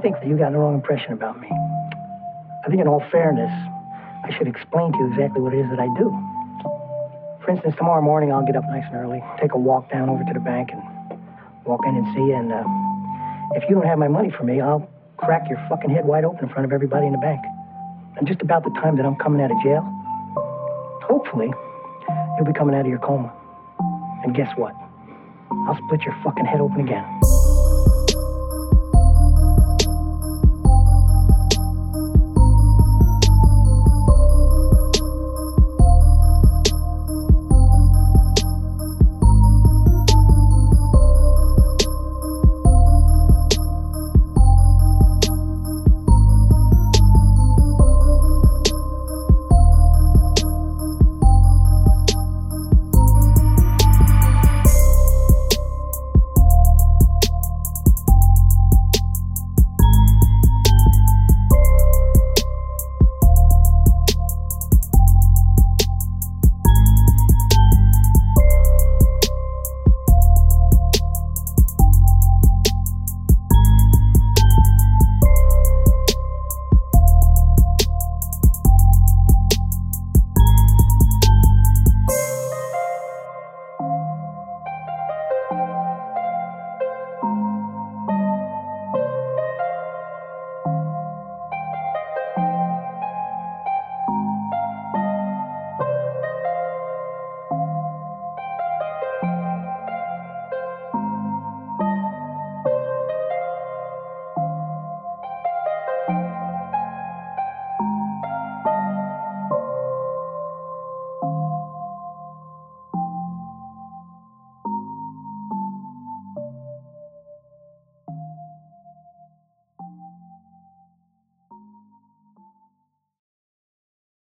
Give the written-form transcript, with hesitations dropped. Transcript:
think that you got the wrong impression about me. I think in all fairness, I should explain to you exactly what it is that I do. For instance, tomorrow morning I'll get up nice and early, take a walk down over to the bank and walk in and see you, and if you don't have my money for me, I'll crack your fucking head wide open in front of everybody in the bank. And just about the time that I'm coming out of jail, hopefully, you'll be coming out of your coma. And guess what? I'll split your fucking head open again.